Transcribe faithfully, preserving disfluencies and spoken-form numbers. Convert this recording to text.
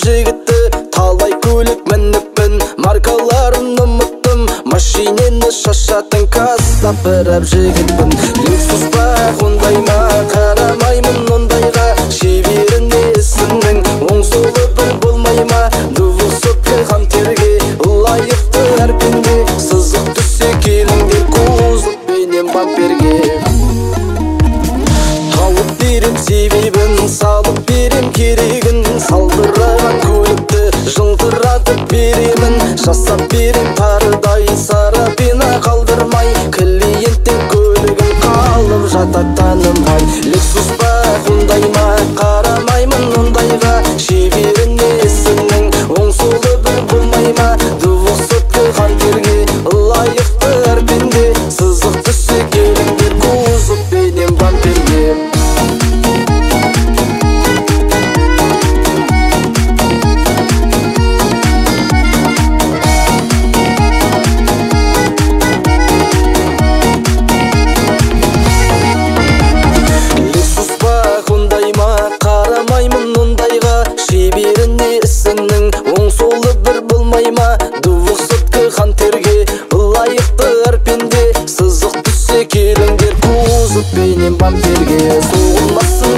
жігітті, талай көлік мініппін, маркаларымны ұмыттым, машинені шашатын кассап біріп жігітпін. Люксус па, ондай ма, қарамаймын ондайға, шеберіне ісіңнің оң солы бір болмай ма, двухсотка қантерге лайықты әр пенде, сызық түссе келіңдер кузов пенен бамперге. Тауып берем себебін, салып берем керегін, салдыраған көлікті жылтыратып беремін, жасап берем тарыдай сарапина қалдырмай, клиенттің көлігін қалып жатат танымай. Люксус па, ондай ма, қарамаймын ондайға, шеберіне ісіңнің оң солы бір болмай ма, двухсотка қантерге лайықты әр пенде, сызық түссе келіңдер кузов пенен бамперге. Двухсотка қантерге лайықты әр пенде, сызық түссе келіңдер кузов пенен бамперге. Соғылмасын